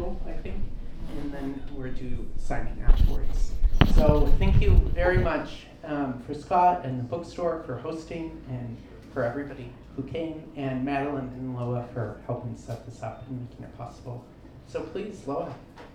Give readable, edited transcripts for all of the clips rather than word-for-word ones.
table, I think, and then we're due signing afterwards. So thank you very much for Scott and the bookstore for hosting, and for everybody who came, and Madeline and Loa for helping set this up and making it possible. So please, Loa.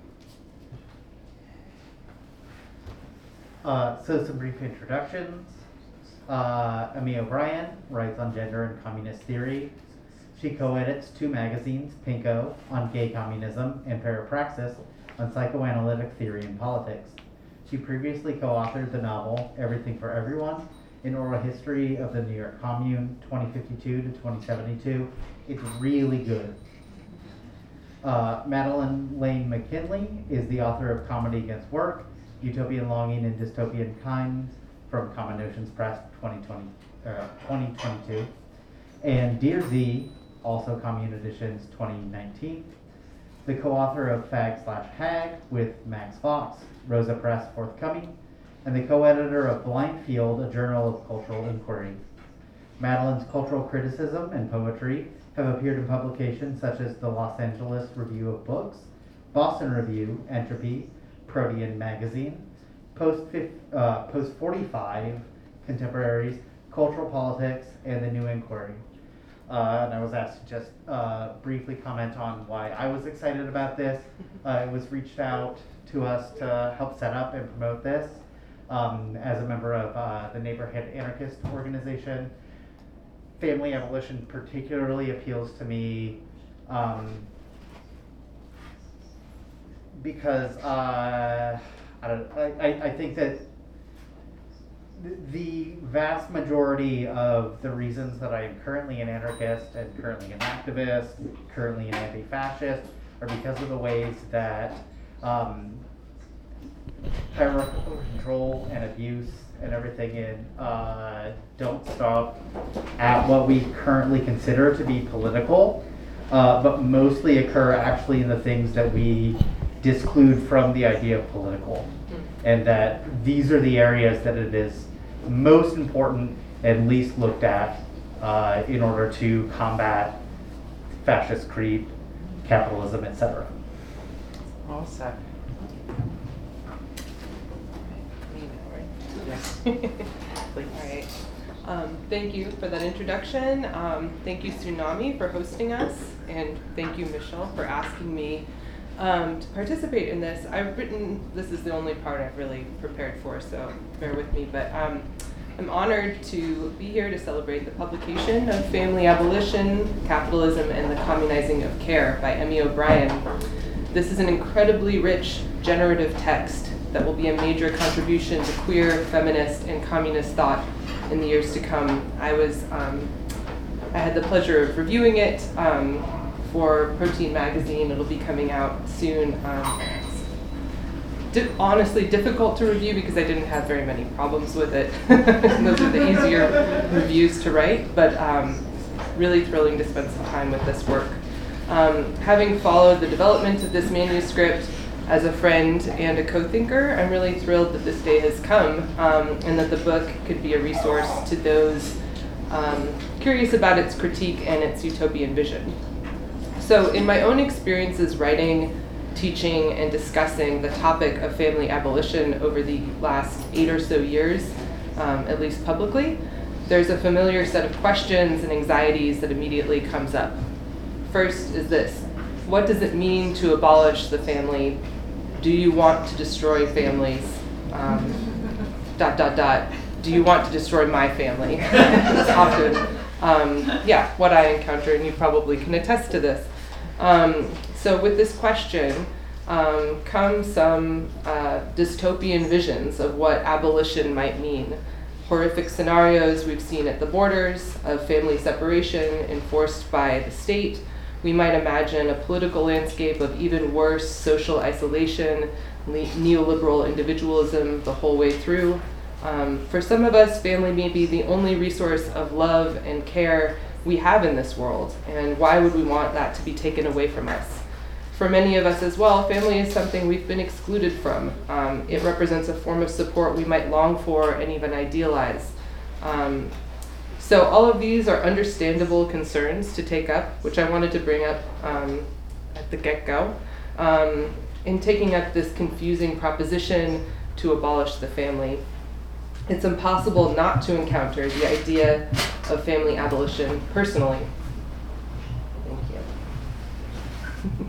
So some brief introductions. Amy O'Brien writes on gender and communist theory. She co-edits 2 magazines, Pinko on gay communism and Parapraxis on psychoanalytic theory and politics. She previously co-authored the novel Everything for Everyone, an oral history of the New York Commune, 2052 to 2072. It's really good. Madeline Lane McKinley is the author of Comedy Against Work, Utopian Longing and Dystopian Kinds from Common Notions Press 2022. And Dear Z, also Commune Editions 2019. The co-author of Fag/Hag with Max Fox, Rosa Press forthcoming, and the co-editor of Blind Field, a journal of cultural inquiry. Madeline's cultural criticism and poetry have appeared in publications such as the Los Angeles Review of Books, Boston Review, Entropy, Protean Magazine, Post 45, Contemporaries, Cultural Politics, and the New Inquiry. And I was asked to just briefly comment on why I was excited about this. It was reached out to us to help set up and promote this as a member of the Neighborhood Anarchist Organization. Family abolition particularly appeals to me because I think that the vast majority of the reasons that I am currently an anarchist and currently an activist, currently an anti-fascist, are because of the ways that hierarchical control and abuse and everything don't stop at what we currently consider to be political, but mostly occur actually in the things that we disclude from the idea of political. And that these are the areas that it is most important and least looked at in order to combat fascist creep, capitalism, etc. All set. Yes. Please. All right. Thank you for that introduction. Thank you, Tsunami, for hosting us, and thank you, Michelle, for asking me to participate in this. This is the only part I've really prepared for, so bear with me, but I'm honored to be here to celebrate the publication of Family Abolition, Capitalism, and the Communizing of Care by Amy O'Brien. This is an incredibly rich, generative text that will be a major contribution to queer, feminist, and communist thought in the years to come. I had the pleasure of reviewing it for Protean Magazine. It'll be coming out soon. Honestly difficult to review because I didn't have very many problems with it. Those are the easier reviews to write, but really thrilling to spend some time with this work. Having followed the development of this manuscript as a friend and a co-thinker, I'm really thrilled that this day has come and that the book could be a resource to those curious about its critique and its utopian vision. So in my own experiences writing, teaching, and discussing the topic of family abolition over the last 8 or so years, at least publicly, there's a familiar set of questions and anxieties that immediately comes up. First is this: what does it mean to abolish the family? Do you want to destroy families? ... Do you want to destroy my family? It's often, what I encounter, and you probably can attest to this. So with this question come some dystopian visions of what abolition might mean. Horrific scenarios we've seen at the borders of family separation enforced by the state. We might imagine a political landscape of even worse social isolation, neoliberal individualism the whole way through. For some of us, family may be the only resource of love and care we have in this world, and why would we want that to be taken away from us? For many of us as well, family is something we've been excluded from. It represents a form of support we might long for and even idealize. So all of these are understandable concerns to take up, which I wanted to bring up at the get-go. in taking up this confusing proposition to abolish the family. It's impossible not to encounter the idea of family abolition personally. Thank you.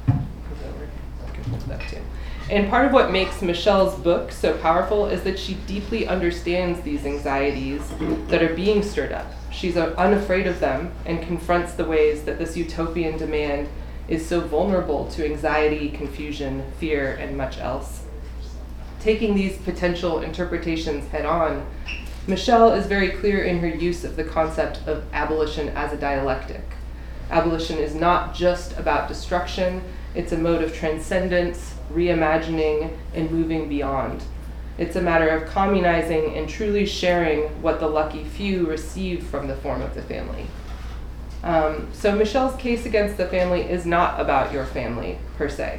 That too. And part of what makes Michelle's book so powerful is that she deeply understands these anxieties that are being stirred up. She's unafraid of them and confronts the ways that this utopian demand is so vulnerable to anxiety, confusion, fear, and much else. Taking these potential interpretations head on, Michelle is very clear in her use of the concept of abolition as a dialectic. Abolition is not just about destruction, it's a mode of transcendence, reimagining, and moving beyond. It's a matter of communizing and truly sharing what the lucky few receive from the form of the family. So Michelle's case against the family is not about your family, per se,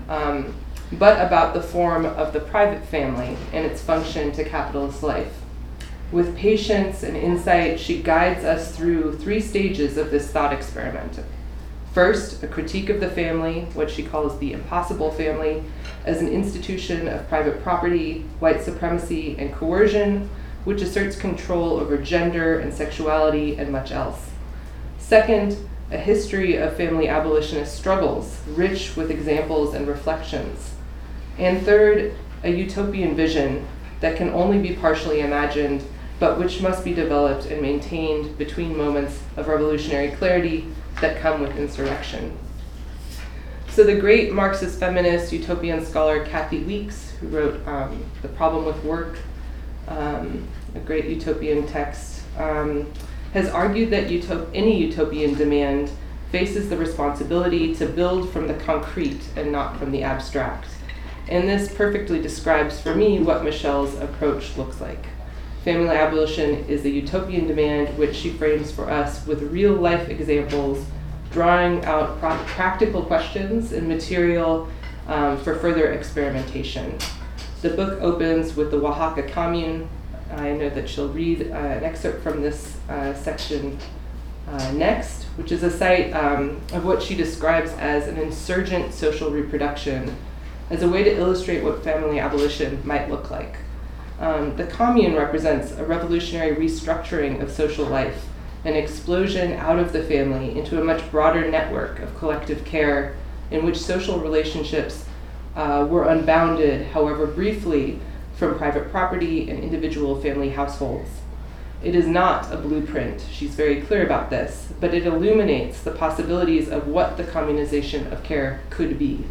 but about the form of the private family and its function to capitalist life. With patience and insight, she guides us through 3 stages of this thought experiment. First, a critique of the family, what she calls the impossible family, as an institution of private property, white supremacy, and coercion, which asserts control over gender and sexuality and much else. Second, a history of family abolitionist struggles, rich with examples and reflections. And third, a utopian vision that can only be partially imagined, but which must be developed and maintained between moments of revolutionary clarity that come with insurrection. So the great Marxist feminist utopian scholar Kathy Weeks, who wrote The Problem with Work, a great utopian text, has argued that any utopian demand faces the responsibility to build from the concrete and not from the abstract. And this perfectly describes for me what Michelle's approach looks like. Family abolition is a utopian demand which she frames for us with real life examples, drawing out practical questions and material for further experimentation. The book opens with the Oaxaca commune. I know that she'll read an excerpt from this section next, which is a site of what she describes as an insurgent social reproduction, as a way to illustrate what family abolition might look like. The commune represents a revolutionary restructuring of social life, an explosion out of the family into a much broader network of collective care in which social relationships were unbounded, however briefly, from private property and individual family households. It is not a blueprint, she's very clear about this, but it illuminates the possibilities of what the communization of care could be.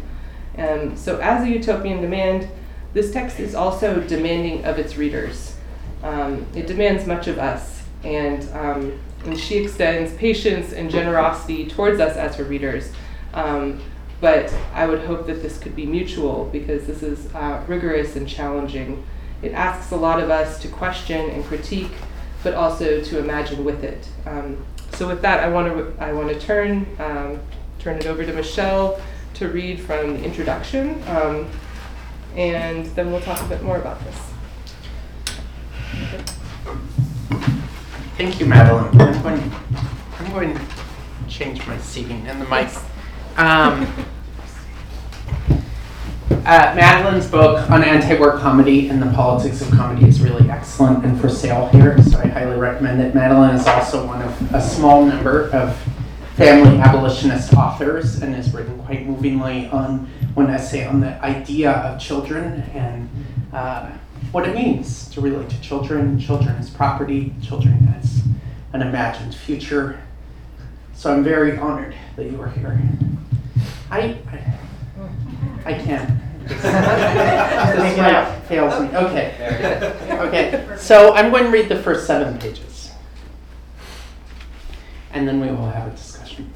So as a utopian demand, this text is also demanding of its readers. It demands much of us, and she extends patience and generosity towards us as her readers. But I would hope that this could be mutual, because this is rigorous and challenging. It asks a lot of us to question and critique, but also to imagine with it. So with that, I want to turn it over to Michelle to read from the introduction, and then we'll talk a bit more about this. Thank you, Madeline. I'm going to change my seating and the mic. Madeline's book on anti-war comedy and the politics of comedy is really excellent and for sale here, so I highly recommend it. Madeline is also one of a small number of family abolitionist authors and has written quite movingly on one essay on the idea of children and what it means to relate to children as property, children as an imagined future. So I'm very honored that you are here. I can't. This mic fails me. Okay. So I'm going to read the first 7 pages, and then we will have a discussion.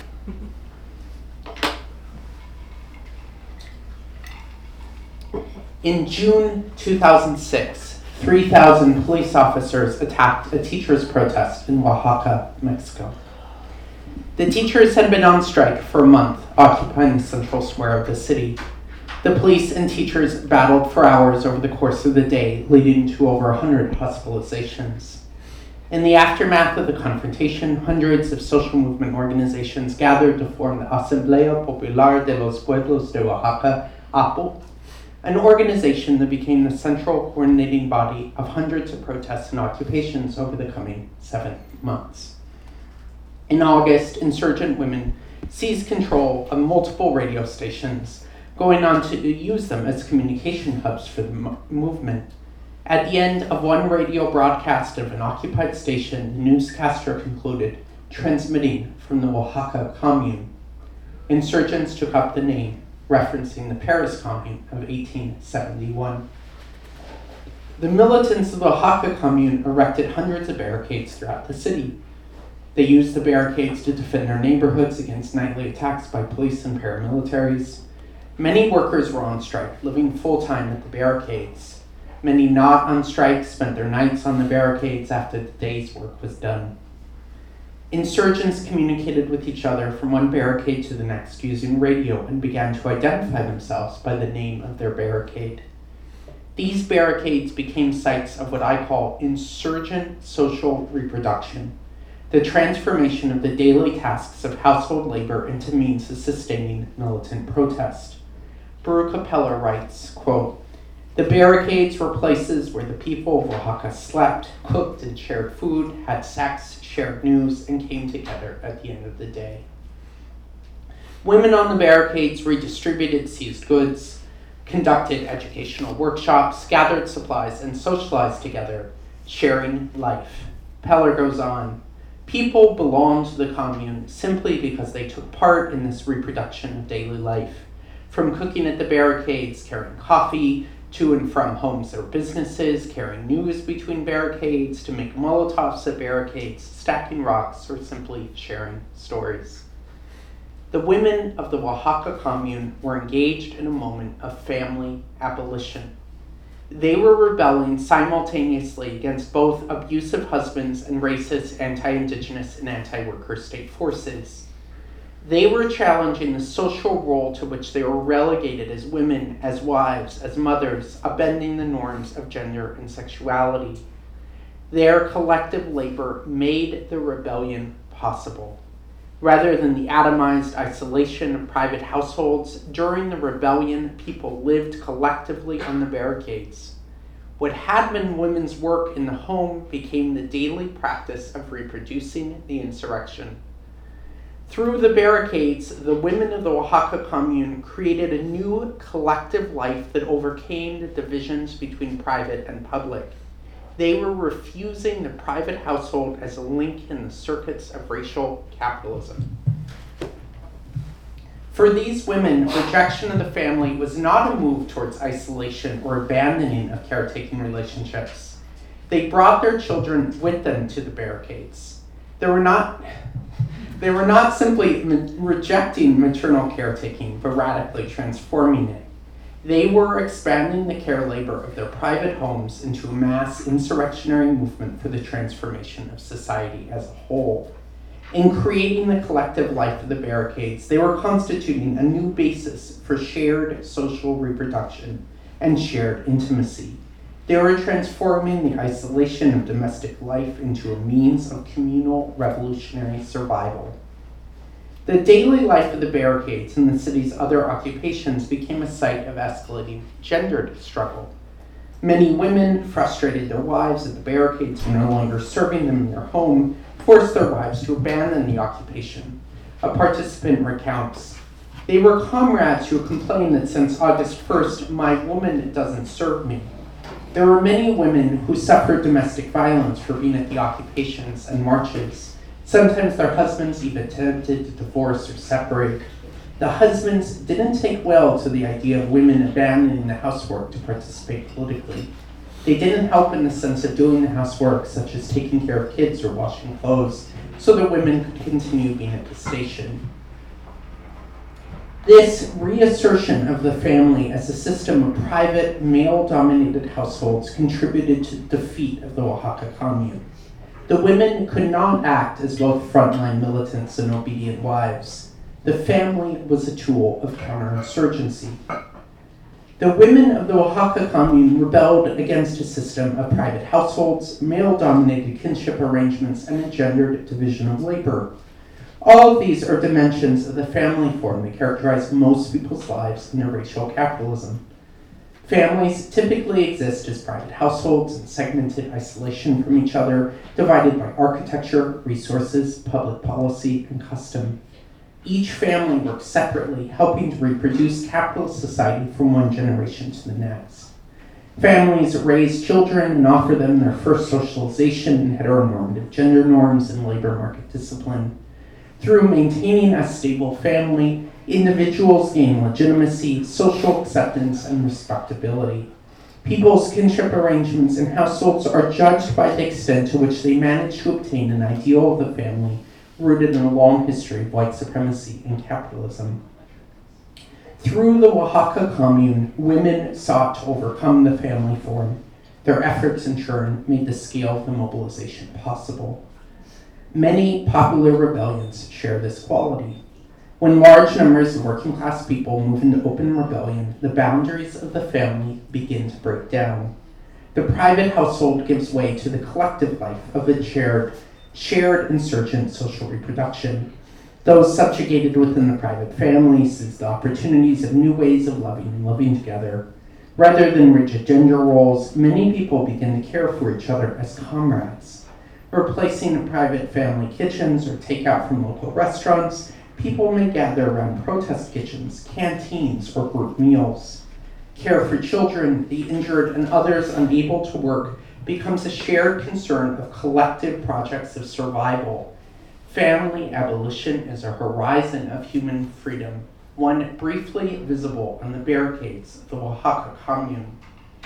In June 2006, 3,000 police officers attacked a teachers' protest in Oaxaca, Mexico. The teachers had been on strike for a month, occupying the central square of the city. The police and teachers battled for hours over the course of the day, leading to over 100 hospitalizations. In the aftermath of the confrontation, hundreds of social movement organizations gathered to form the Asamblea Popular de los Pueblos de Oaxaca, APO, an organization that became the central coordinating body of hundreds of protests and occupations over the coming 7 months. In August, insurgent women seized control of multiple radio stations, going on to use them as communication hubs for the movement. At the end of one radio broadcast of an occupied station, the newscaster concluded, transmitting from the Oaxaca Commune. Insurgents took up the name, referencing the Paris Commune of 1871. The militants of the Oaxaca Commune erected hundreds of barricades throughout the city. They used the barricades to defend their neighborhoods against nightly attacks by police and paramilitaries. Many workers were on strike, living full-time at the barricades. Many not on strike spent their nights on the barricades after the day's work was done. Insurgents communicated with each other from one barricade to the next using radio and began to identify themselves by the name of their barricade. These barricades became sites of what I call insurgent social reproduction, the transformation of the daily tasks of household labor into means of sustaining militant protest. Baruch Peller writes, quote, "The barricades were places where the people of Oaxaca slept, cooked and shared food, had sex, shared news, and came together at the end of the day." Women on the barricades redistributed seized goods, conducted educational workshops, gathered supplies, and socialized together, sharing life. Peller goes on, "People belonged to the commune simply because they took part in this reproduction of daily life, from cooking at the barricades, carrying coffee, to and from homes or businesses, carrying news between barricades, to make Molotovs at barricades, stacking rocks, or simply sharing stories." The women of the Oaxaca commune were engaged in a moment of family abolition. They were rebelling simultaneously against both abusive husbands and racist, anti-indigenous, and anti-worker state forces. They were challenging the social role to which they were relegated as women, as wives, as mothers, upending the norms of gender and sexuality. Their collective labor made the rebellion possible. Rather than the atomized isolation of private households, during the rebellion, people lived collectively on the barricades. What had been women's work in the home became the daily practice of reproducing the insurrection. Through the barricades, the women of the Oaxaca commune created a new collective life that overcame the divisions between private and public. They were refusing the private household as a link in the circuits of racial capitalism. For these women, rejection of the family was not a move towards isolation or abandoning of caretaking relationships. They brought their children with them to the barricades. They were not simply rejecting maternal caretaking, but radically transforming it. They were expanding the care labor of their private homes into a mass insurrectionary movement for the transformation of society as a whole. In creating the collective life of the barricades, they were constituting a new basis for shared social reproduction and shared intimacy. They were transforming the isolation of domestic life into a means of communal revolutionary survival. The daily life of the barricades and the city's other occupations became a site of escalating gendered struggle. Many women frustrated their wives at the barricades were no longer serving them in their home, forced their wives to abandon the occupation. A participant recounts, "They were comrades who complained that since August 1st, my woman doesn't serve me." There were many women who suffered domestic violence for being at the occupations and marches. Sometimes their husbands even attempted to divorce or separate. The husbands didn't take well to the idea of women abandoning the housework to participate politically. They didn't help in the sense of doing the housework, such as taking care of kids or washing clothes, so that women could continue being at the station. This reassertion of the family as a system of private, male-dominated households contributed to the defeat of the Oaxaca commune. The women could not act as both frontline militants and obedient wives. The family was a tool of counterinsurgency. The women of the Oaxaca commune rebelled against a system of private households, male-dominated kinship arrangements, and a gendered division of labor. All of these are dimensions of the family form that characterize most people's lives in a racial capitalism. Families typically exist as private households in segmented isolation from each other, divided by architecture, resources, public policy, and custom. Each family works separately, helping to reproduce capitalist society from one generation to the next. Families raise children and offer them their first socialization in heteronormative gender norms and labor market discipline. Through maintaining a stable family, individuals gain legitimacy, social acceptance, and respectability. People's kinship arrangements and households are judged by the extent to which they manage to obtain an ideal of the family rooted in a long history of white supremacy and capitalism. Through the Oaxaca commune, women sought to overcome the family form. Their efforts, in turn, made the scale of the mobilization possible. Many popular rebellions share this quality. When large numbers of working class people move into open rebellion, the boundaries of the family begin to break down. The private household gives way to the collective life of a shared insurgent social reproduction. Those subjugated within the private family seize the opportunities of new ways of loving and living together. Rather than rigid gender roles, many people begin to care for each other as comrades. Replacing private family kitchens or takeout from local restaurants, people may gather around protest kitchens, canteens, or group meals. Care for children, the injured, and others unable to work becomes a shared concern of collective projects of survival. Family abolition is a horizon of human freedom, one briefly visible on the barricades of the Oaxaca commune.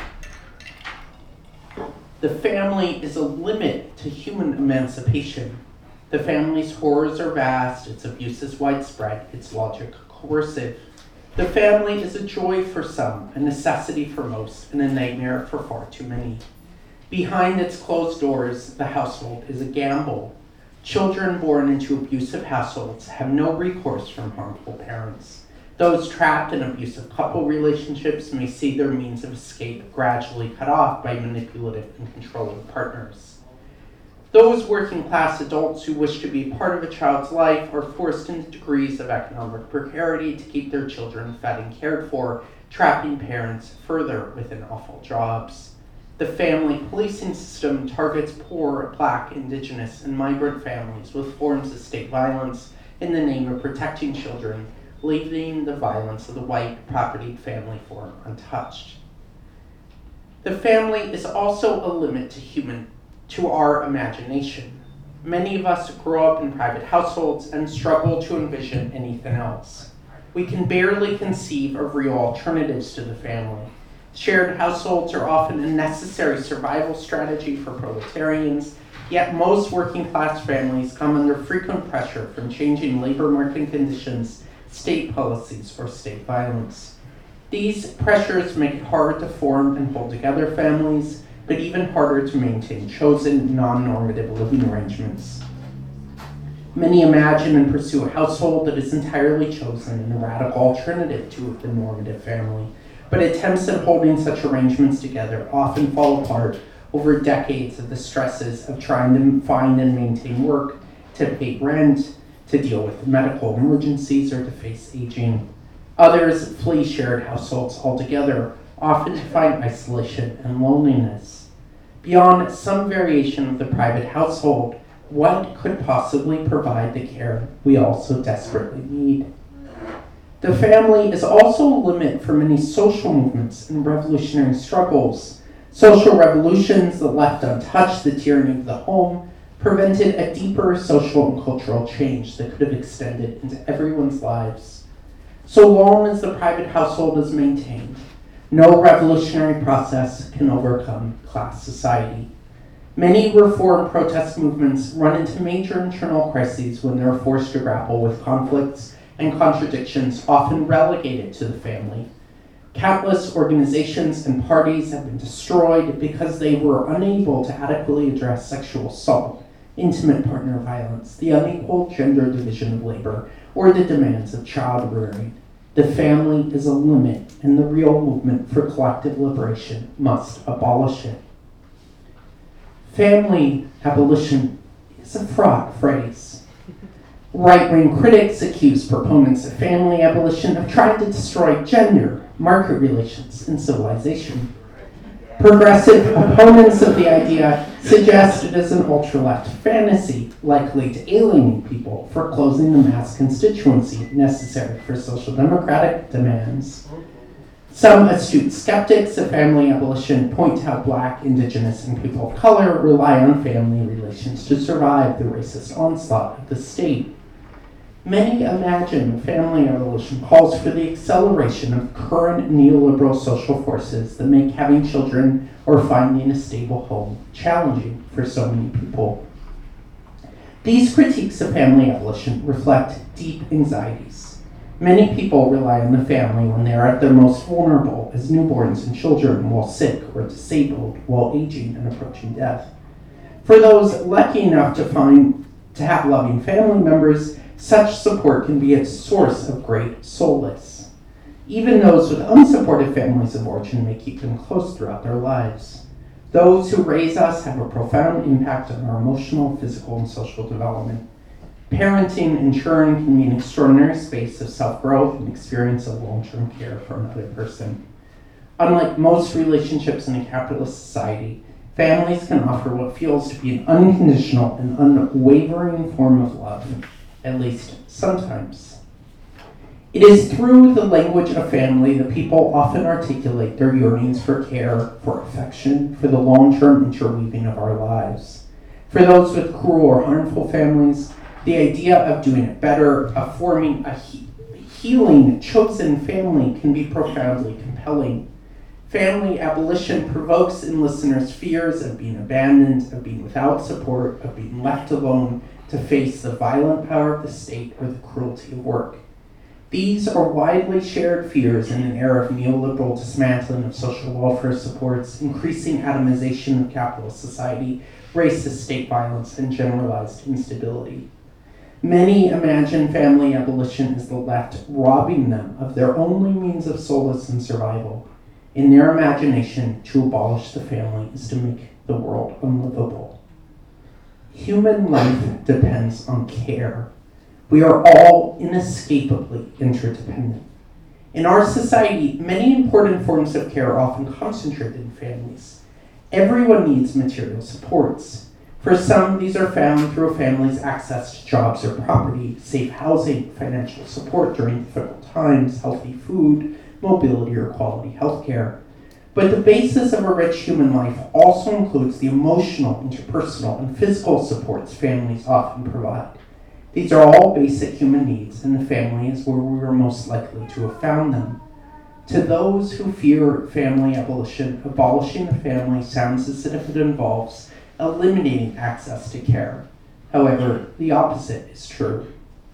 The family is a limit to human emancipation. The family's horrors are vast, its abuse is widespread, its logic coercive. The family is a joy for some, a necessity for most, and a nightmare for far too many. Behind its closed doors, the household is a gamble. Children born into abusive households have no recourse from harmful parents. Those trapped in abusive couple relationships may see their means of escape gradually cut off by manipulative and controlling partners. Those working class adults who wish to be part of a child's life are forced into degrees of economic precarity to keep their children fed and cared for, trapping parents further within awful jobs. The family policing system targets poor, Black, Indigenous, and migrant families with forms of state violence in the name of protecting children, leaving the violence of the white, propertied family form untouched. The family is also a limit to our imagination. Many of us grow up in private households and struggle to envision anything else. We can barely conceive of real alternatives to the family. Shared households are often a necessary survival strategy for proletarians, yet most working class families come under frequent pressure from changing labor market conditions, state policies, or state violence. These pressures make it hard to form and hold together families, but even harder to maintain chosen, non-normative living arrangements. Many imagine and pursue a household that is entirely chosen and a radical alternative to the normative family. But attempts at holding such arrangements together often fall apart over decades of the stresses of trying to find and maintain work, to pay rent, to deal with medical emergencies, or to face aging. Others flee shared households altogether, often to find isolation and loneliness. Beyond some variation of the private household, what could possibly provide the care we all so desperately need? The family is also a limit for many social movements and revolutionary struggles. Social revolutions that left untouched the tyranny of the home prevented a deeper social and cultural change that could have extended into everyone's lives. So long as the private household is maintained, no revolutionary process can overcome class society. Many reform protest movements run into major internal crises when they're forced to grapple with conflicts and contradictions often relegated to the family. Countless organizations and parties have been destroyed because they were unable to adequately address sexual assault, intimate partner violence, the unequal gender division of labor, or the demands of child rearing. The family is a limit, and the real movement for collective liberation must abolish it. Family abolition is a fraught phrase. Right-wing critics accuse proponents of family abolition of trying to destroy gender, market relations, and civilization. Progressive opponents of the idea suggest it is an ultra-left fantasy likely to alienate people for closing the mass constituency necessary for social democratic demands. Some astute skeptics of family abolition point to how Black, Indigenous, and people of color rely on family relations to survive the racist onslaught of the state. Many imagine family abolition calls for the acceleration of current neoliberal social forces that make having children or finding a stable home challenging for so many people. These critiques of family abolition reflect deep anxieties. Many people rely on the family when they are at their most vulnerable as newborns and children, while sick or disabled, while aging and approaching death. For those lucky enough to have loving family members, such support can be a source of great solace. Even those with unsupportive families of origin may keep them close throughout their lives. Those who raise us have a profound impact on our emotional, physical, and social development. Parenting in turn can be an extraordinary space of self-growth and experience of long-term care for another person. Unlike most relationships in a capitalist society, families can offer what feels to be an unconditional and unwavering form of love, at least sometimes. It is through the language of family that people often articulate their yearnings for care, for affection, for the long-term interweaving of our lives. For those with cruel or harmful families, the idea of doing it better, of forming a healing, chosen family can be profoundly compelling. Family abolition provokes in listeners fears of being abandoned, of being without support, of being left alone to face the violent power of the state or the cruelty of work. These are widely shared fears in an era of neoliberal dismantling of social welfare supports, increasing atomization of capitalist society, racist state violence, and generalized instability. Many imagine family abolition as the left robbing them of their only means of solace and survival. In their imagination, to abolish the family is to make the world unlivable. Human life depends on care. We are all inescapably interdependent. In our society, many important forms of care are often concentrated in families. Everyone needs material supports. For some, these are found through a family's access to jobs or property, safe housing, financial support during difficult times, healthy food, mobility, or quality health care. But the basis of a rich human life also includes the emotional, interpersonal, and physical supports families often provide. These are all basic human needs, and the family is where we are most likely to have found them. To those who fear family abolition, abolishing the family sounds as if it involves eliminating access to care. However, the opposite is true.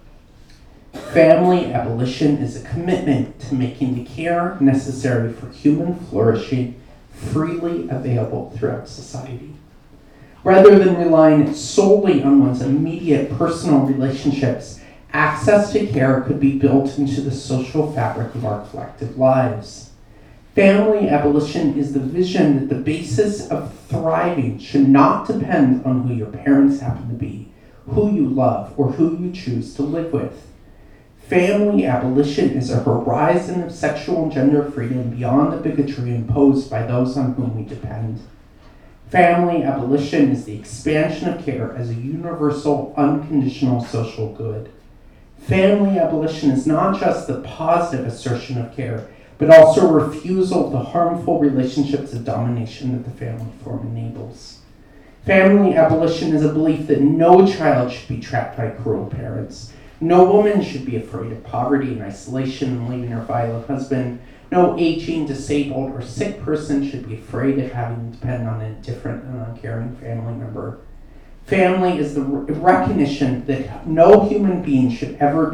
Family abolition is a commitment to making the care necessary for human flourishing freely available throughout society. Rather than relying solely on one's immediate personal relationships, access to care could be built into the social fabric of our collective lives. Family abolition is the vision that the basis of thriving should not depend on who your parents happen to be, who you love, or who you choose to live with. Family abolition is a horizon of sexual and gender freedom beyond the bigotry imposed by those on whom we depend. Family abolition is the expansion of care as a universal, unconditional social good. Family abolition is not just the positive assertion of care, but also a refusal of the harmful relationships of domination that the family form enables. Family abolition is a belief that no child should be trapped by cruel parents. No woman should be afraid of poverty and isolation and leaving her violent husband. No aging, disabled, or sick person should be afraid of having to depend on an indifferent and uncaring family member. Family is the recognition that no human being should ever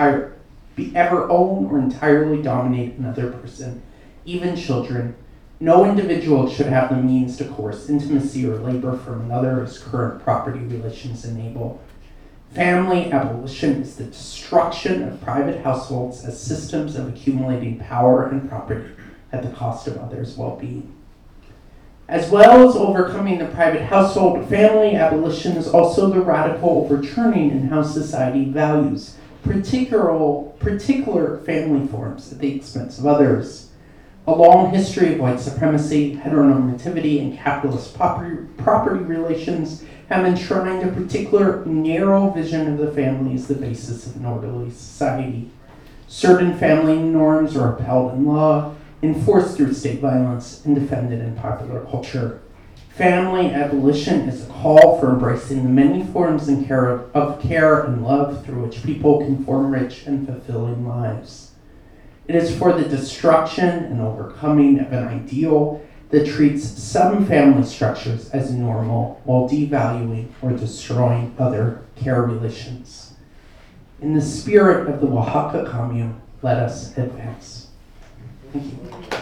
ever own or entirely dominate another person, even children. No individual should have the means to coerce intimacy or labor from another as current property relations enable. Family abolition is the destruction of private households as systems of accumulating power and property at the cost of others' well-being. As well as overcoming the private household, family abolition is also the radical overturning in how society values particular family forms at the expense of others. A long history of white supremacy, heteronormativity, and capitalist property relations have enshrined a particular narrow vision of the family as the basis of an orderly society. Certain family norms are upheld in law, enforced through state violence, and defended in popular culture. Family abolition is a call for embracing the many forms of care and love through which people can form rich and fulfilling lives. It is for the destruction and overcoming of an ideal that treats some family structures as normal while devaluing or destroying other care relations. In the spirit of the Oaxaca Commune, let us advance. Thank you.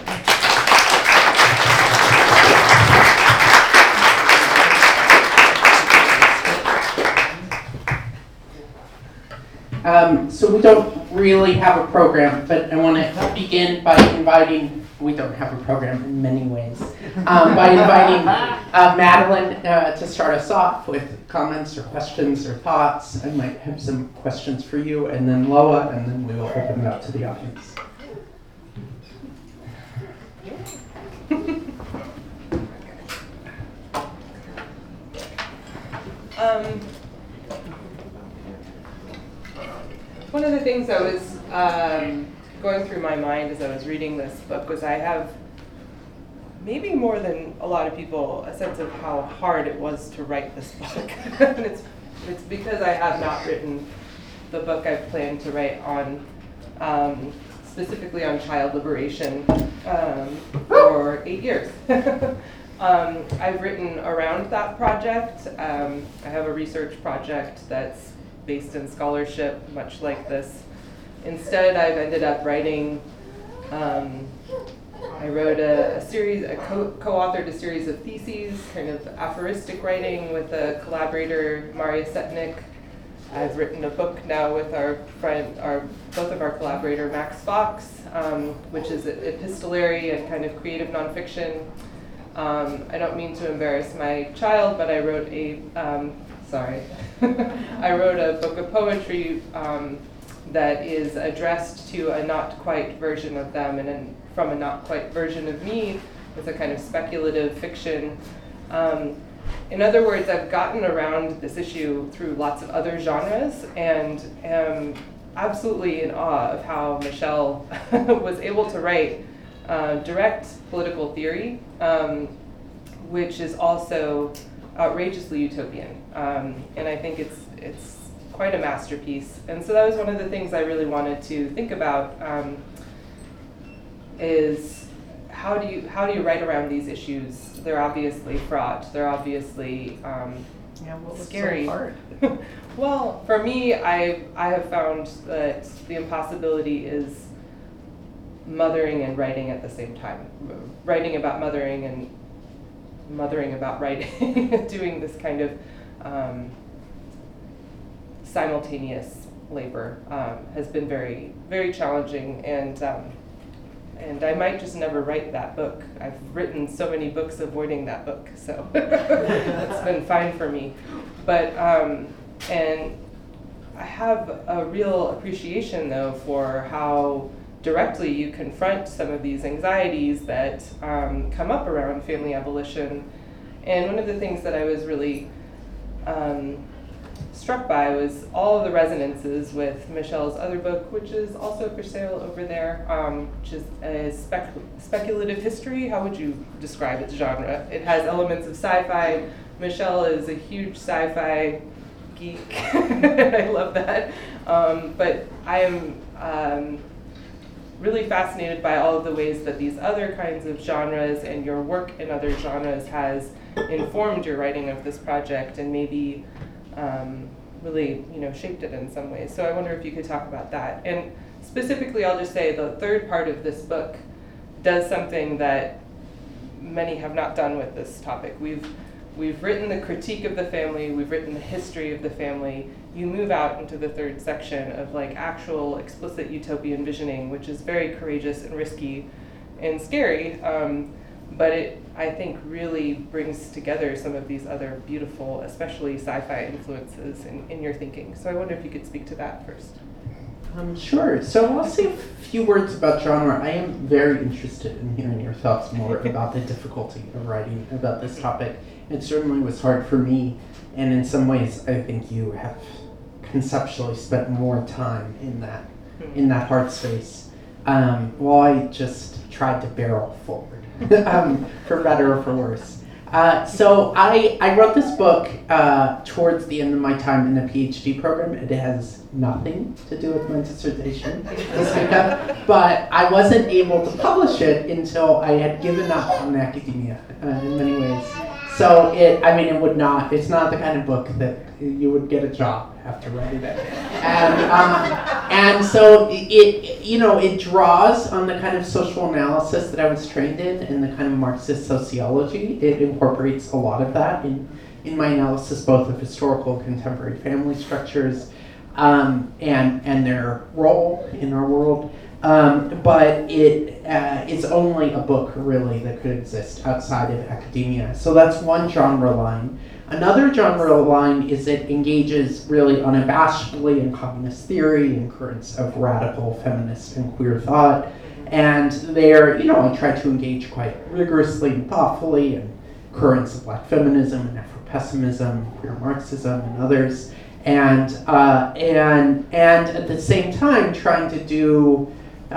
So we don't really have a program, but I want to begin by inviting, we don't have a program in many ways, by inviting Madeline to start us off with comments or questions or thoughts. I might have some questions for you, and then Loa, and then we will open it up to the audience. One of the things I was going through my mind as I was reading this book was I have, maybe more than a lot of people, a sense of how hard it was to write this book. And it's because I have not written the book I've planned to write on, specifically on child liberation, for 8 years. I've written around that project. I have a research project that's based in scholarship, much like this. Instead, I've ended up writing, I wrote co-authored a series of theses, kind of aphoristic writing with a collaborator, Maria Setnik. I've written a book now with both of our collaborator, Max Fox, which is epistolary and kind of creative nonfiction. I don't mean to embarrass my child, but I wrote I wrote a book of poetry that is addressed to a not quite version of them, and then from a not quite version of me. It's a kind of speculative fiction. In other words, I've gotten around this issue through lots of other genres, and am absolutely in awe of how Michelle was able to write direct political theory, which is also outrageously utopian, and I think it's quite a masterpiece. And so that was one of the things I really wanted to think about, is how do you write around these issues? They're obviously fraught. They're obviously What was scary. so hard? Well, for me, I have found that the impossibility is mothering and writing at the same time. Writing about mothering and mothering about writing, doing this kind of simultaneous labor has been very, very challenging, and I might just never write that book. I've written so many books avoiding that book, so that's been fine for me. But and I have a real appreciation, though, for how directly you confront some of these anxieties that come up around family abolition. And one of the things that I was really struck by was all of the resonances with Michelle's other book, which is also for sale over there, which is a speculative history. How would you describe its genre? It has elements of sci-fi. Michelle is a huge sci-fi geek, and I love that. But I am really fascinated by all of the ways that these other kinds of genres and your work in other genres has informed your writing of this project, and maybe really, shaped it in some ways. So I wonder if you could talk about that. And specifically, I'll just say the third part of this book does something that many have not done with this topic. we've written the critique of the family, we've written the history of the family. You move out into the third section of like actual explicit utopian visioning, which is very courageous and risky and scary. But it, I think, really brings together some of these other beautiful, especially sci-fi influences in your thinking. So I wonder if you could speak to that first. Sure. So I'll say a few words about genre. I am very interested in hearing your thoughts more about the difficulty of writing about this topic. It certainly was hard for me, and in some ways, I think you have conceptually spent more time in that hard space. While I just tried to barrel forward, for better or for worse. So I wrote this book towards the end of my time in the PhD program. It has nothing to do with my dissertation, but I wasn't able to publish it until I had given up on academia in many ways. So it's not the kind of book that you would get a job after writing it. And so it draws on the kind of social analysis that I was trained in and the kind of Marxist sociology. It incorporates a lot of that in my analysis, both of historical and contemporary family structures and their role in our world. But it's only a book, really, that could exist outside of academia. So that's one genre line. Another genre line is it engages really unabashedly in communist theory and currents of radical feminist and queer thought. And there, I try to engage quite rigorously and thoughtfully in currents of black feminism and Afro-pessimism, queer Marxism, and others. And at the same time, trying to do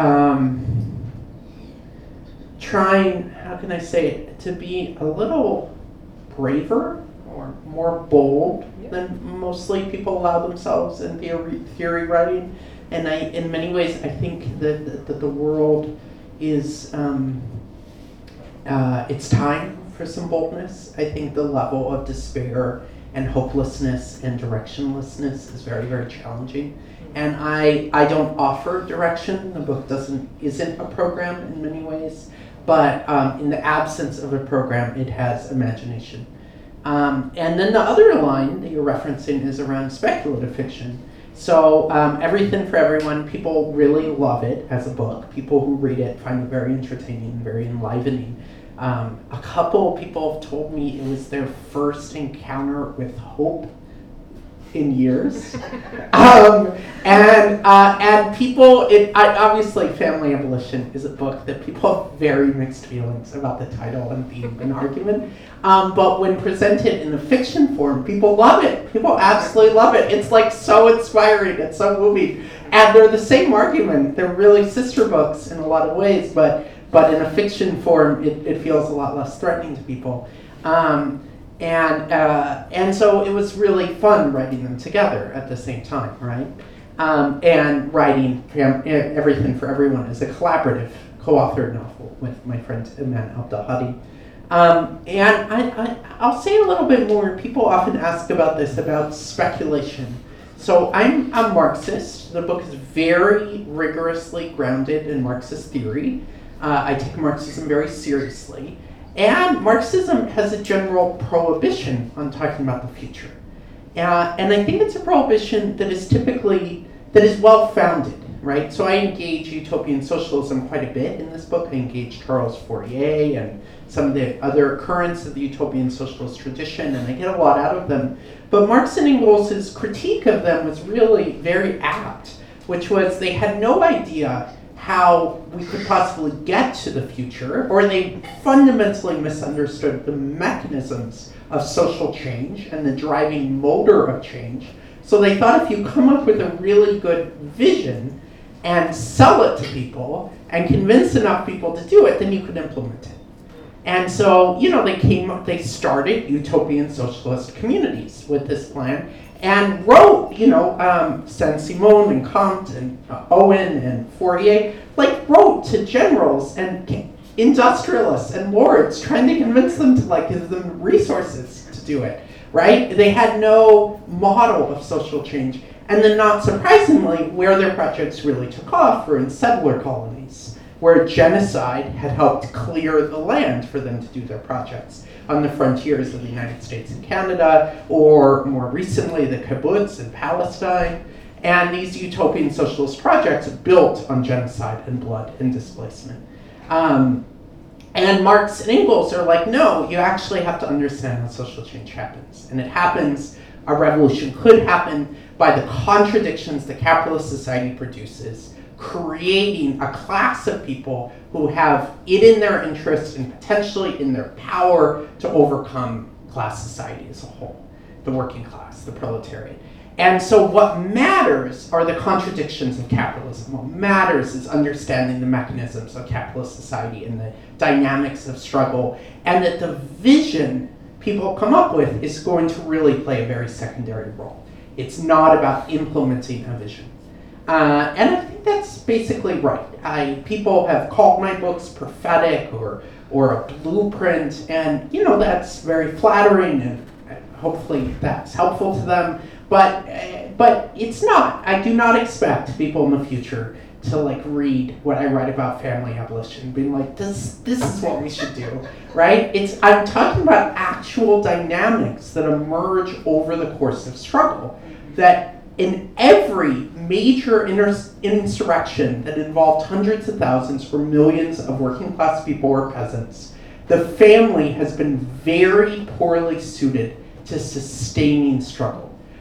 to be a little braver or more bold than mostly people allow themselves in theory writing. And in many ways, I think that the world is, it's time for some boldness. I think the level of despair and hopelessness and directionlessness is very, very challenging. And I don't offer direction. The book isn't a program in many ways, but in the absence of a program, it has imagination. And then the other line that you're referencing is around speculative fiction. So Everything for Everyone, people really love it as a book. People who read it find it very entertaining and very enlivening. A couple people have told me it was their first encounter with hope in years. And people, obviously Family Abolition is a book that people have very mixed feelings about the title and theme and argument. But when presented in a fiction form, people love it. People absolutely love it. It's like so inspiring. It's so moving. And they're the same argument. They're really sister books in a lot of ways, but in a fiction form, it feels a lot less threatening to people. And so it was really fun writing them together at the same time, right? And writing Everything for Everyone is a collaborative, co-authored novel with my friend Iman Abdelhadi. And I'll say a little bit more. People often ask about this, about speculation. So I'm a Marxist. The book is very rigorously grounded in Marxist theory. I take Marxism very seriously. And Marxism has a general prohibition on talking about the future. And I think it's a prohibition that is well-founded, right? So I engage utopian socialism quite a bit in this book. I engage Charles Fourier and some of the other currents of the utopian socialist tradition, and I get a lot out of them. But Marx and Engels' critique of them was really very apt, which was they had no idea how we could possibly get to the future, or they fundamentally misunderstood the mechanisms of social change and the driving motor of change. So they thought if you come up with a really good vision and sell it to people and convince enough people to do it, then you could implement it. And so, they started utopian socialist communities with this plan and wrote, Saint-Simon and Comte and Owen and Fourier, wrote to generals and industrialists and lords trying to convince them to give them resources to do it, right? They had no model of social change. And then not surprisingly, where their projects really took off were in settler colonies. where genocide had helped clear the land for them to do their projects on the frontiers of the United States and Canada, or more recently, the kibbutz in Palestine. And these utopian socialist projects built on genocide and blood and displacement. And Marx and Engels are like, no, you actually have to understand how social change happens. And it happens, a revolution could happen by the contradictions that capitalist society produces, creating a class of people who have it in their interest and potentially in their power to overcome class society as a whole, the working class, the proletariat. And so what matters are the contradictions of capitalism. What matters is understanding the mechanisms of capitalist society and the dynamics of struggle, and that the vision people come up with is going to really play a very secondary role. It's not about implementing a vision. And I think that's basically right. People have called my books prophetic or a blueprint, and that's very flattering, and hopefully that's helpful to them. But it's not. I do not expect people in the future to read what I write about family abolition, being like, this is what we should do, right? I'm talking about actual dynamics that emerge over the course of struggle, that in every major insurrection that involved hundreds of thousands or millions of working class people or peasants, the family has been very poorly suited to sustaining struggle.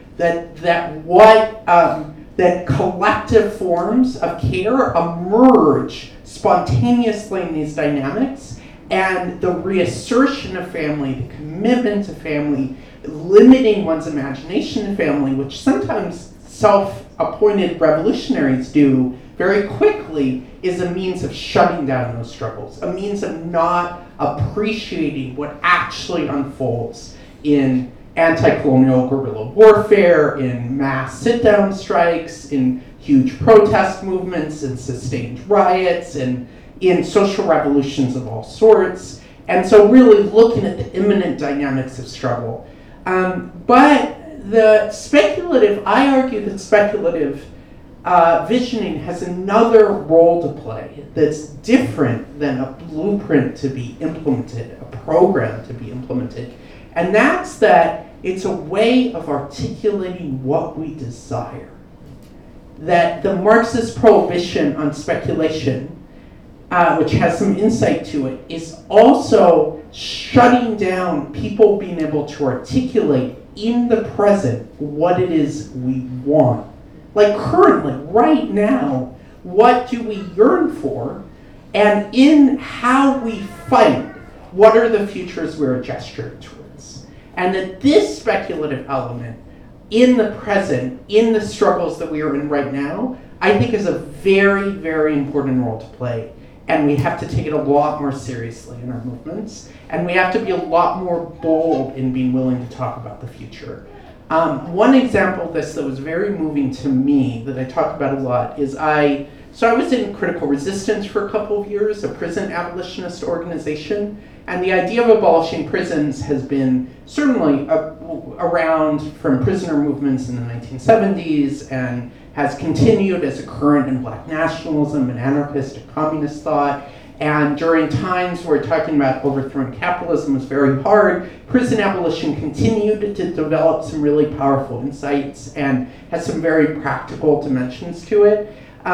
That collective forms of care emerge spontaneously in these dynamics, and the reassertion of family, the commitment to family, limiting one's imagination to family, which sometimes self-appointed revolutionaries do very quickly, is a means of shutting down those struggles, a means of not appreciating what actually unfolds in anti-colonial guerrilla warfare, in mass sit-down strikes, in huge protest movements, in sustained riots, and in social revolutions of all sorts. And so really looking at the imminent dynamics of struggle. But I argue that speculative visioning has another role to play that's different than a blueprint to be implemented, a program to be implemented. And that's that it's a way of articulating what we desire. That the Marxist prohibition on speculation, which has some insight to it, is also shutting down people being able to articulate in the present what it is we want. Like currently, right now, what do we yearn for? And in how we fight, what are the futures we're gesturing towards? And that this speculative element in the present, in the struggles that we are in right now, I think is a very, very important role to play. And we have to take it a lot more seriously in our movements. And we have to be a lot more bold in being willing to talk about the future. One example of this that was very moving to me, that I talk about a lot, is I was in Critical Resistance for a couple of years, a prison abolitionist organization. And the idea of abolishing prisons has been certainly around from prisoner movements in the 1970s, and has continued as a current in black nationalism and anarchist and communist thought. And during times where talking about overthrowing capitalism was very hard, prison abolition continued to develop some really powerful insights and has some very practical dimensions to it.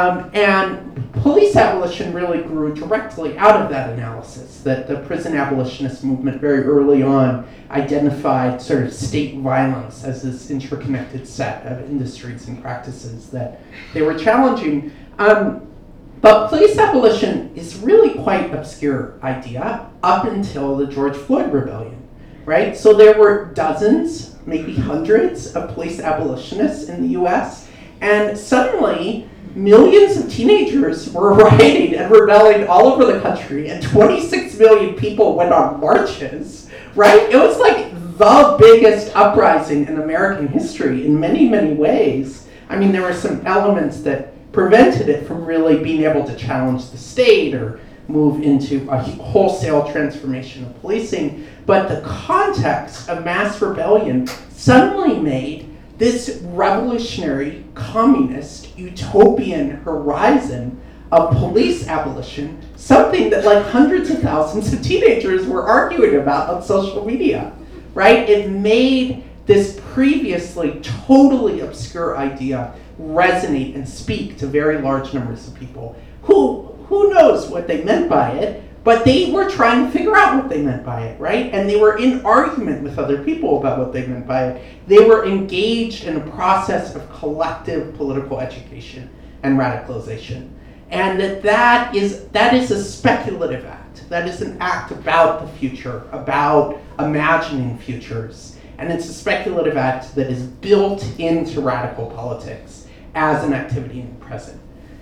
And police abolition really grew directly out of that analysis, that the prison abolitionist movement very early on identified sort of state violence as this interconnected set of industries and practices that they were challenging. But police abolition is really quite an obscure idea up until the George Floyd rebellion, right? So there were dozens, maybe hundreds of police abolitionists in the US, and suddenly millions of teenagers were rioting and rebelling all over the country, and 26 million people went on marches, right? It was like the biggest uprising in American history in many, many ways. I mean, there were some elements that prevented it from really being able to challenge the state or move into a wholesale transformation of policing. But the context of mass rebellion suddenly made this revolutionary, communist, utopian horizon of police abolition, something that like hundreds of thousands of teenagers were arguing about on social media, right? It made this previously totally obscure idea resonate and speak to very large numbers of people who knows what they meant by it, but they were trying to figure out what they meant by it, right? And they were in argument with other people about what they meant by it. They were engaged in a process of collective political education and radicalization. And that is a speculative act. That is an act about the future, about imagining futures. And it's a speculative act that is built into radical politics as an activity in the present.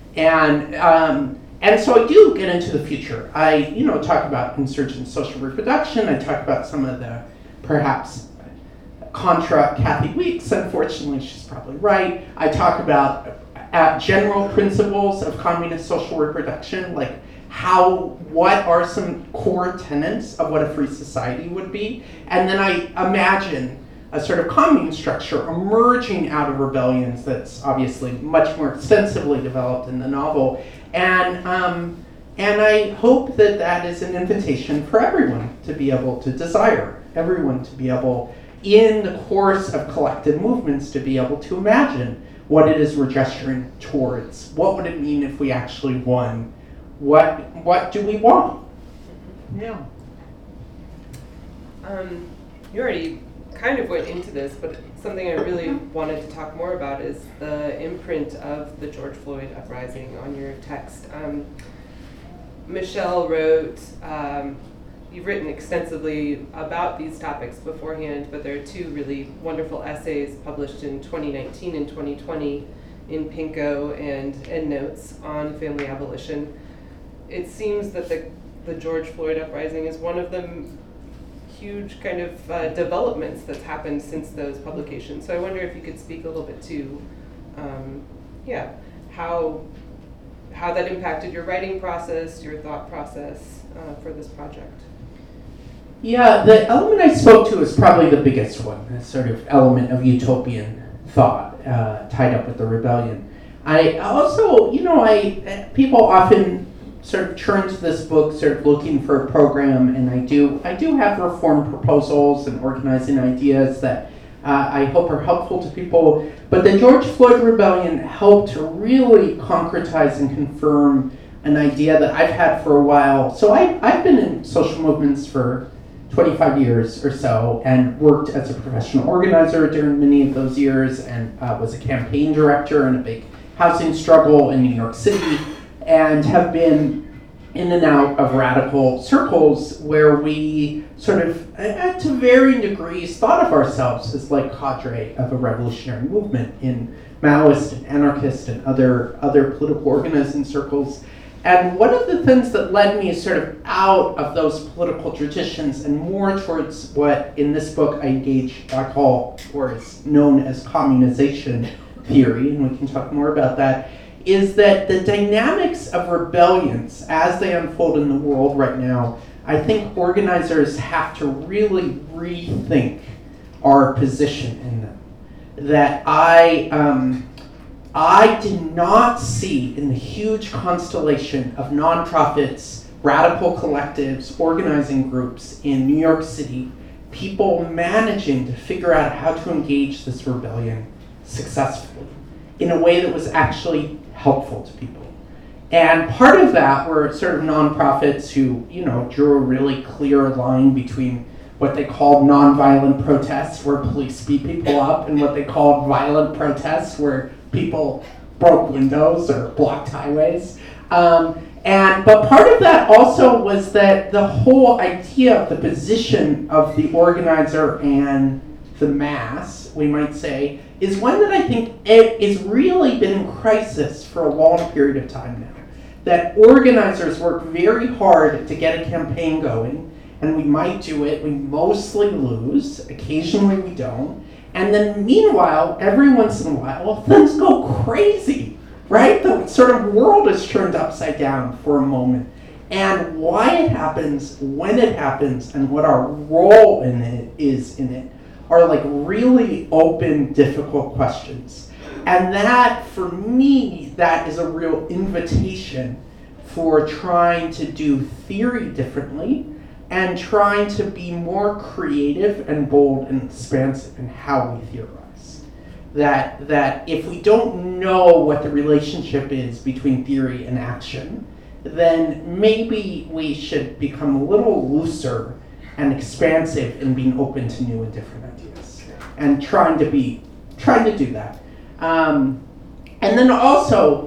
And so I do get into the future. I, talk about insurgent social reproduction. I talk about some of the, perhaps, contra Kathy Weeks. Unfortunately, she's probably right. I talk about general principles of communist social reproduction, like what are some core tenets of what a free society would be. And then I imagine a sort of commune structure emerging out of rebellions that's obviously much more extensively developed in the novel. And I hope that is an invitation for everyone to be able to desire, everyone to be able, in the course of collective movements, to be able to imagine what it is we're gesturing towards. What would it mean if we actually won? What do we want? Yeah. You already kind of went into this, but something I really wanted to talk more about is the imprint of the George Floyd uprising on your text. Michelle wrote, you've written extensively about these topics beforehand, but there are two really wonderful essays published in 2019 and 2020 in Pinko and EndNotes on family abolition. It seems that the George Floyd uprising is one of the huge kind of developments that's happened since those publications. So I wonder if you could speak a little bit to, how that impacted your writing process, your thought process for this project. Yeah, the element I spoke to is probably the biggest one, this sort of element of utopian thought tied up with the rebellion. I also, people often sort of turn to this book sort of looking for a program, and I do have reform proposals and organizing ideas that I hope are helpful to people. But the George Floyd rebellion helped to really concretize and confirm an idea that I've had for a while. So I've been in social movements for 25 years or so, and worked as a professional organizer during many of those years, and was a campaign director in a big housing struggle in New York City, and have been in and out of radical circles where we sort of, to varying degrees, thought of ourselves as like cadre of a revolutionary movement in Maoist and anarchist and other political organizing circles. And one of the things that led me sort of out of those political traditions and more towards what in this book I call, or is known as communization theory, and we can talk more about that, is that the dynamics of rebellions as they unfold in the world right now, I think organizers have to really rethink our position in them. That I did not see in the huge constellation of nonprofits, radical collectives, organizing groups in New York City, people managing to figure out how to engage this rebellion successfully in a way that was actually helpful to people. And part of that were sort of nonprofits who, drew a really clear line between what they called nonviolent protests, where police beat people up, and what they called violent protests, where people broke windows or blocked highways. But part of that also was that the whole idea of the position of the organizer and the mass, we might say, is one that I think is really been in crisis for a long period of time now. That organizers work very hard to get a campaign going, and we might do it, we mostly lose, occasionally we don't, and then meanwhile, every once in a while, things go crazy, right? The sort of world is turned upside down for a moment. And why it happens, when it happens, and what our role in it is in it, are like really open, difficult questions. And that, for me, that is a real invitation for trying to do theory differently and trying to be more creative and bold and expansive in how we theorize. That if we don't know what the relationship is between theory and action, then maybe we should become a little looser and expansive in being open to new and different ideas, and trying to do that. And then also,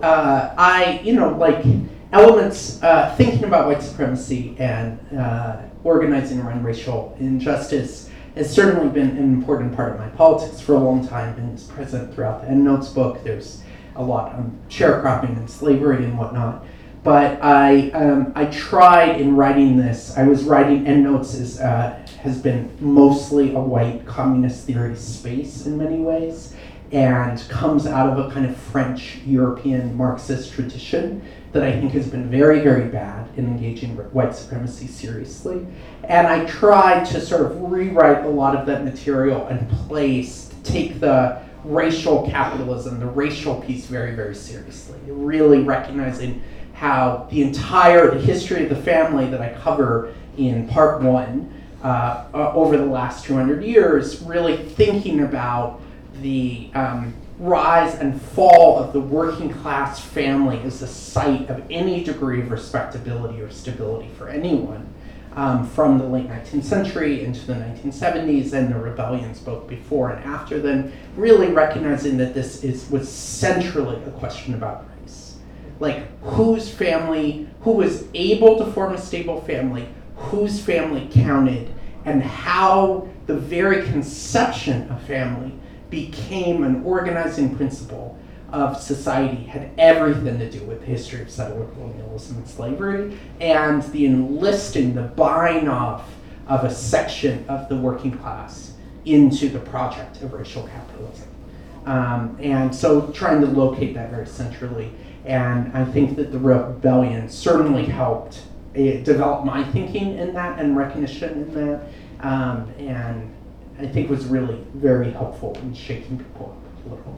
elements, thinking about white supremacy and organizing around racial injustice has certainly been an important part of my politics for a long time and is present throughout the EndNotes book. There's a lot on sharecropping and slavery and whatnot. But I tried in writing this, I was writing EndNotes has been mostly a white communist theory space in many ways, and comes out of a kind of French European Marxist tradition that I think has been very, very bad in engaging white supremacy seriously. And I tried to sort of rewrite a lot of that material and take the racial capitalism, the racial piece very, very seriously, really recognizing how the history of the family that I cover in part 1 over the last 200 years, really thinking about the rise and fall of the working class family as the site of any degree of respectability or stability for anyone, from the late 19th century into the 1970s and the rebellions both before and after then, really recognizing that this was centrally a question about race. Like, who was able to form a stable family, whose family counted, and how the very conception of family became an organizing principle of society, had everything to do with the history of settler colonialism and slavery, and the enlisting, the buying off of a section of the working class into the project of racial capitalism. And so trying to locate that very centrally. And I think that the rebellion certainly helped develop my thinking in that and recognition in that. And I think was really very helpful in shaking people up a little.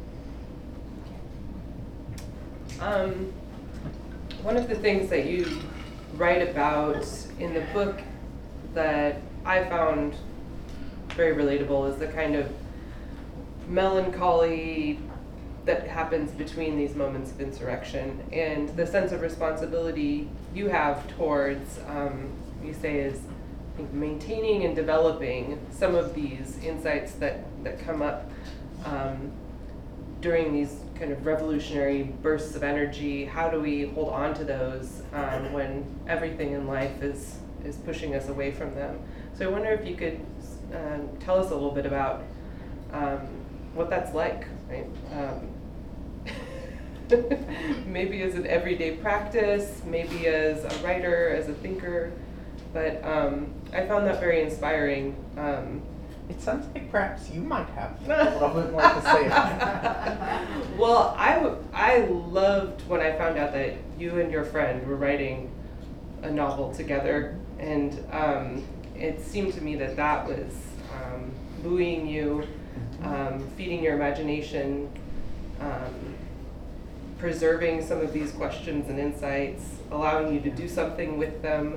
One of the things that you write about in the book that I found very relatable is the kind of melancholy that happens between these moments of insurrection and the sense of responsibility you have towards, you say, is I think maintaining and developing some of these insights that come up during these kind of revolutionary bursts of energy. How do we hold on to those when everything in life is pushing us away from them? So I wonder if you could tell us a little bit about what that's like, right? Maybe as an everyday practice, maybe as a writer, as a thinker. But I found that very inspiring. It sounds like perhaps you might have a little bit more to say about it. Well, I loved when I found out that you and your friend were writing a novel together, and it seemed to me that was buoying you, feeding your imagination, preserving some of these questions and insights, allowing you to do something with them.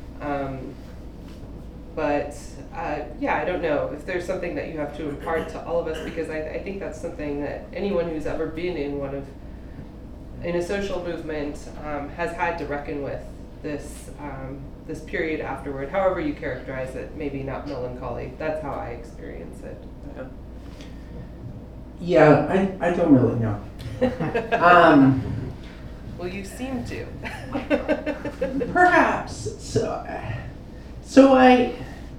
I don't know if there's something that you have to impart to all of us, because I think that's something that anyone who's ever been in a social movement has had to reckon with this period afterward. However you characterize it, maybe not melancholy. That's how I experience it. Yeah, I don't really know. Well, you seem to. Perhaps. So I,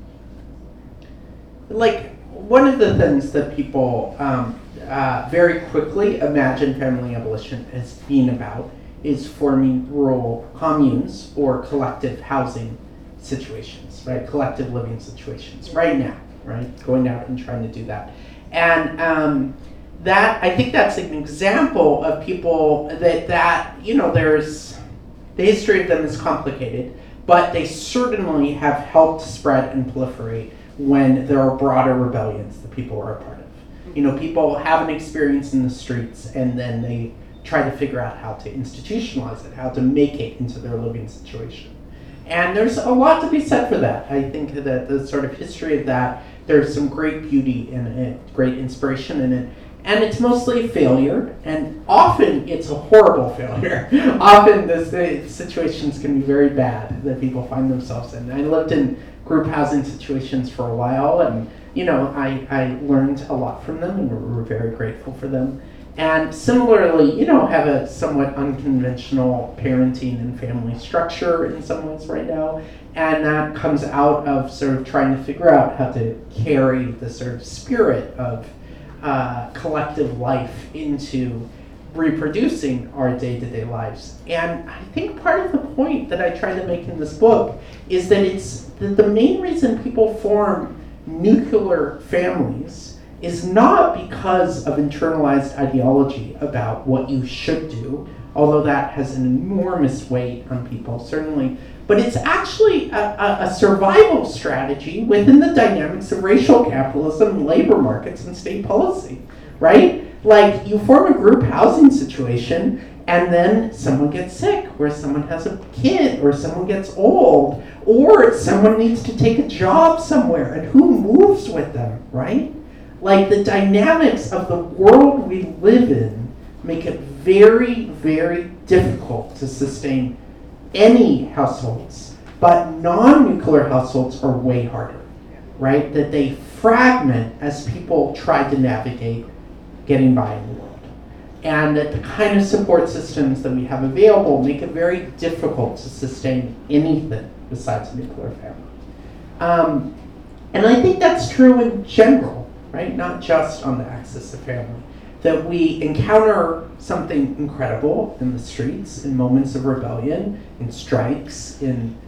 like, one of the things that people very quickly imagine family abolition as being about is forming rural communes or collective housing situations, right? Collective living situations right now, right? Going out and trying to do that. And I think that's an example of people that there's, the history of them is complicated, but they certainly have helped spread and proliferate when there are broader rebellions that people are a part of. You know, people have an experience in the streets and then they try to figure out how to institutionalize it, how to make it into their living situation. And there's a lot to be said for that. I think that the sort of history of that, there's some great beauty in it, great inspiration in it. And it's mostly failure, and often it's a horrible failure. Often the situations can be very bad that people find themselves in. I lived in group housing situations for a while, and you know, I learned a lot from them, and we're very grateful for them. And similarly, you know, have a somewhat unconventional parenting and family structure in some ways right now. And that comes out of sort of trying to figure out how to carry the sort of spirit of collective life into reproducing our day-to-day lives. And I think part of the point that I try to make in this book is that it's that the main reason people form nuclear families is not because of internalized ideology about what you should do, although that has an enormous weight on people, certainly, but it's actually a survival strategy within the dynamics of racial capitalism, labor markets, and state policy, right? Like, you form a group housing situation, and then someone gets sick, or someone has a kid, or someone gets old, or someone needs to take a job somewhere, and who moves with them, right? Like, the dynamics of the world we live in make it very, very difficult to sustain any households, but non-nuclear households are way harder, right? That they fragment as people try to navigate getting by in the world. And that the kind of support systems that we have available make it very difficult to sustain anything besides a nuclear family. And I think that's true in general, right? Not just on the axis of family. That we encounter something incredible in the streets, in moments of rebellion, in strikes,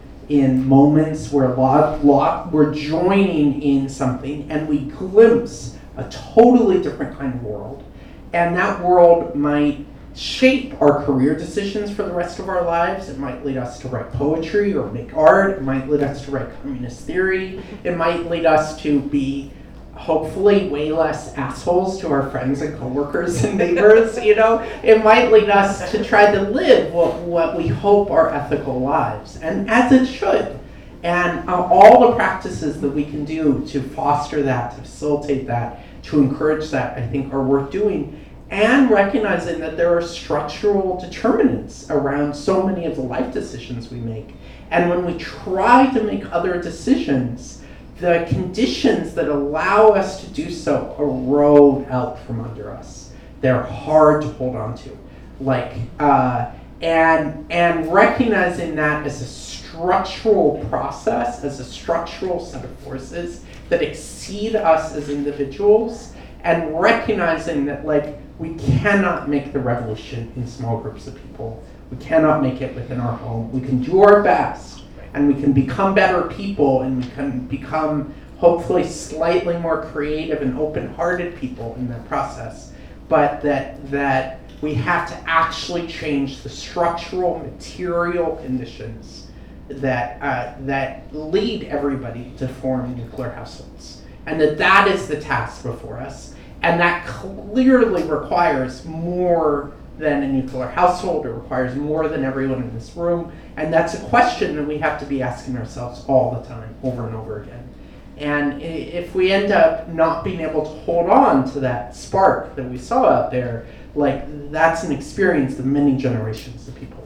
in moments where we're joining in something, and we glimpse a totally different kind of world. And that world might shape our career decisions for the rest of our lives. It might lead us to write poetry or make art. It might lead us to write communist theory. It might lead us to be hopefully way less assholes to our friends and coworkers and neighbors, you know. It might lead us to try to live what we hope are ethical lives, and as it should. And all the practices that we can do to foster that, to facilitate that, to encourage that, I think are worth doing. And recognizing that there are structural determinants around so many of the life decisions we make. And when we try to make other decisions, the conditions that allow us to do so erode out from under us. They're hard to hold on to. Like, and recognizing that as a structural process, as a structural set of forces that exceed us as individuals, and recognizing that, like, we cannot make the revolution in small groups of people. We cannot make it within our home. We can do our best, and we can become better people, and we can become hopefully slightly more creative and open-hearted people in that process. But that we have to actually change the structural, material conditions that lead everybody to form nuclear households, and that is the task before us. And that clearly requires more than a nuclear household. It requires more than everyone in this room. And that's a question that we have to be asking ourselves all the time, over and over again. And if we end up not being able to hold on to that spark that we saw out there, like, that's an experience that many generations of people